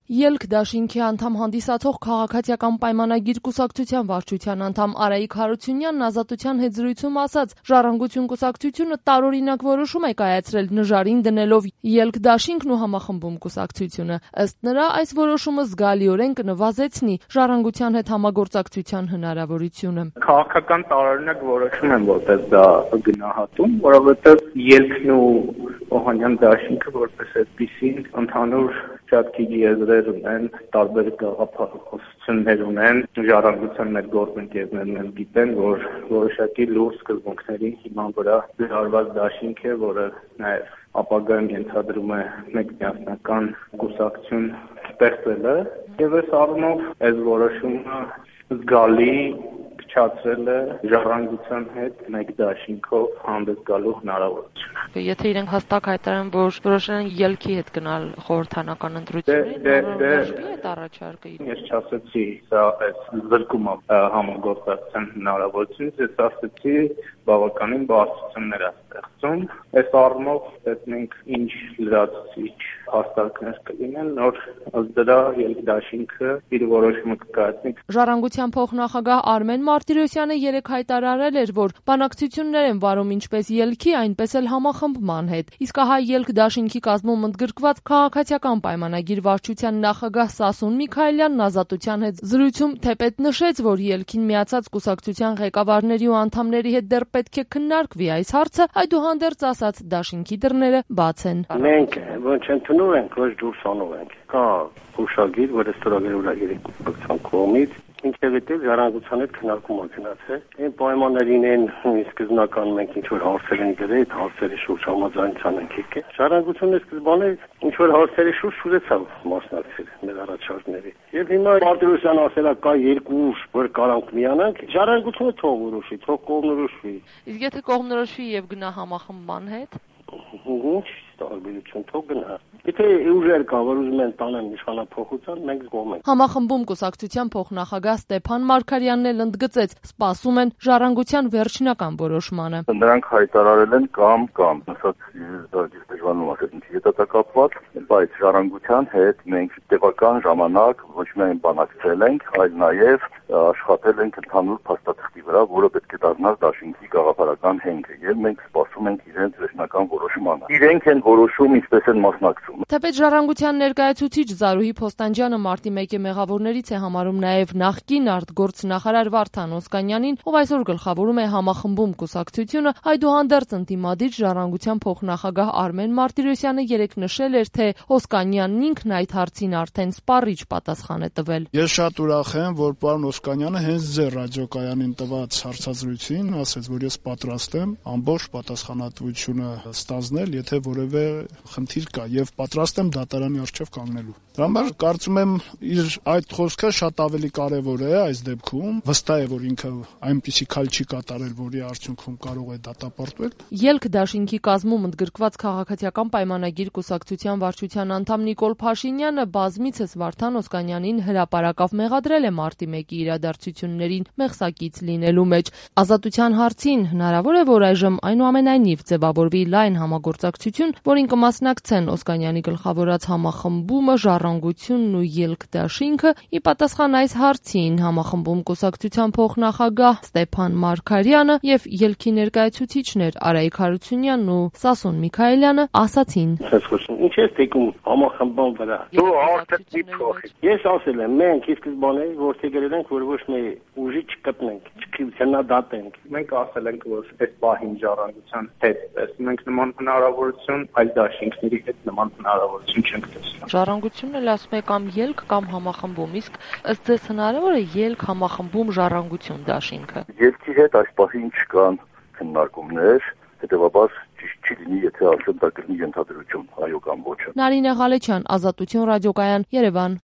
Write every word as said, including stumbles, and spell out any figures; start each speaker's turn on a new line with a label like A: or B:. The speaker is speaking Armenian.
A: Ելք դաշինքի անդամ հանդիսացող քաղաքացիական պայմանագիր կուսակցության վարչության անդամ Արայիկ Հարությունյանն Ազատության հետ զրույցում ասաց, Ժառանգություն կուսակցությունը տարօրինակ որոշում է կայացրել նժարին դնելով Ելք դաշինքն ու համախմբում կուսակցությունը։ Ըստ նրա, այս որոշումը զգալիորեն կնվազեցնի Ժառանգության հետ համագործակցության հնարավորությունը։
B: Քաղաքական տարօրինակ որոշում եմ, որպես դա գնահատում, որովհետև Ելքն ու Օհանյան դաշինքը որպես այդպիսին ընդհանուր շատ քիչ եզրեր ունեն, տարբեր գաղափարախոսություններ ունեն, Ժառանգության մեր գործընկերներն են գիտեն, որ որոշակի լուրջ սկզբունքների հիման վրա դրված դաշինք է, որը նաև ապագայում ենթադրում է մեկ միասնական կուսակցություն ստեղծելը, եւ այս առումով այս որոշումը զգալի փչացրել է Ժառանգության հետ մեկ դաշինքով հանդես գալու հնարավորությունը։
A: Եթե իրենք հստակ հայտարարեն, որ որոշել են Ելքի հետ գնալ խորհրդանական ընտրություններին, որոշվի այդ առաջարկը։
B: Ես չասեցի, սա այս զրկում է համագործակցության հնարավորությունից, ես ասեցի բավականին բարձրություններ է ստեղծում։ Այս առումով տեսնենք ինչ լրացուցիչ հաստատներ կլինեն, նոր ըստ դրա Ելք դաշինքը իր որոշումը կկայացնի։
A: Ժառանգության փոխնախագահ Արմեն Մարտիրոսյանը երեկ հայտարարել էր, որ բանակցություններ են վարում ինչպես Ելքի, այնպես էլ համախմբման հետ։ Իսկ ահա Ելք դաշինքի կազմում ընդգրկված քաղաքացիական պայմանագիր վարչության նախագահ Սասուն Միքայելյանն Ազատության հետ զրույցում թեպետ նշեց, որ Ելքին միացած կուսակցության ղեկավարների ու անդամների հետ դեռ պետք է քննարկվի այս հարցը, այդուհանդերձ ասաց դաշինքի դռները բաց են։
C: Մենք ոչ ընդունում ենք, ոչ դուրս անում ենք։ Կա հուշագիր, որը ստորագրել է երեք կուսակցության կողմից, ինչևէտև Ժառանգության հետ քննարկում է գնացել։ Այն պայմաններին են սկզբնական մենք ինչ որ հարցեր են գրել, այդ հարցերի շուրջ համաձայնության ենք եկել։ Ժառանգությունը սկզբանե ինչ որ հարցերի շուրջ ուզեցավ մասնակցել մեր առաջարկների։ Եվ հիմա Մարտիրոսյանը ասել է կա երկու ուժ, որ կարանք միանանք, Ժառանգությունը թող որոշի, թող կողմնորոշվի։
A: Իսկ եթե կողմնորոշվի եւ գնա համախմբման հետ,
C: ինչ տարբերություն թող գնա։ Եթե ուժեր կա, որ ուզում են տանեն իշխանափոխության, մենք զգում ենք։
A: Համախմբում կուսակցության փոխնախագահ Ստեփան Մարգարյանն էլ ընդգծեց, սպասում են Ժառանգության վերջնական որոշմանը։
D: Նրանք հայտարարել են կամ կամ, ասած դժվարանում ասել ինձ հետատակապված, բայց Ժառանգության հետ մենք տևական ժամանակ ոչ միայն բանակցել ենք, այլ նաև աշխատել ենք ընդհանուր փաստաթղթի վրա, որը պետք է դառնա դաշինքի գաղափարական հենքը, եւ մենք սպասում ենք իրենց վերջնական որոշմանը։ Իրենք են որոշում, ինչպես են մասնակցում։
A: Թեպետ Ժառանգության ներկայացուցիչ Զարուհի Փոստանջյանը մարտի մեկի մեղավորներից է համարում նաև նախկին արտգործնախարար Վարդան Օսկանյանին, ով այսօր գլխավորում է համախմբում կուսակցությունը, այդուհանդերձ ընդդիմադիր Ժառանգության փոխնախագահ Արմեն Մարտիրոսյանը երեկ նշել էր, թե Օսկանյանն ինքն այդ հարցին արդեն սպառիչ պատասխան է տվել։
E: Ես շատ ուրախ եմ, որ պարոն Օսկանյանը հենց ձեր ռադիոկայանին տված հարցազրույցին ասեց, որ ես պատրաստ եմ ամբողջ պատասխանատվությունը ստանձնել, եթե որևէ խնդիր կա, եւ պատրաստ եմ դատարանի առջև կանգնելու։ Դրա համար կարծում եմ իր այդ խոսքը շատ ավելի կարևոր է այս դեպքում։ Վստահ է, որ ինքը այնպիսի քայլ չի կատարել, որի արդյունքում կարող է դատապարտվել։
A: Ելք դաշինքի կազմում ընդգրկված քաղաքացիական պայմանագիր կուսակցության վարչության անդամ Նիկոլ Փաշինյանը բազմիցս Վարդան Օսկանյանին հրապարակավ մեղադրել է մարտի մեկի իրադարձություններին մեղսակից լինելու մեջ։ Ազատության հարցին հնարավոր է, որ այժմ այնուամենայնիվ ձևավորվի լայն համագործակցություն, որին կմասնակցեն Օսկանյանի գլխավորած համախմբումը, Ժառանգությունն ու Ելք դաշինքը։ Ի պատասխան այս հարցին համախմբում կուսակցության փոխնախագահ Ստեփան Մարգարյանը եւ Ելքի ներկայացուցիչներ Արայիկ Հարությունյանն ու Սասուն Միքայելյանը ասացին.
C: Ինչ է թեկում համախմբան վրա։ Դու արդեն փոխի։ Ես ասել եմ, մենք իսկ սկզբանե որդեգրել ենք, որ ոչ մի ուժի չկտնենք, չքննադատենք։
B: Մենք ասել ենք, որ այս պահին Ժառանգության հետ տեսնում ենք նման հնարավորություն, այլ դաշինքների հետ նման հնարավորություն չենք տեսնում։
A: Ժառանգությունն էլ ասում է կամ Ելք կամ համախմբում, իսկ ըստ ձեզ հնարավոր է Ելք համախմբում Ժառանգություն դաշինքը։
D: Ելքի հետ այս պահին չկան քննարկումներ, հետևաբար ճիշտ չի լինի, եթե ասեմ դա կլինի ենթադրություն, այո կամ ոչ։
A: Նարինե Ղալեչյան, Ազատություն ռադիոկայան, Երևան։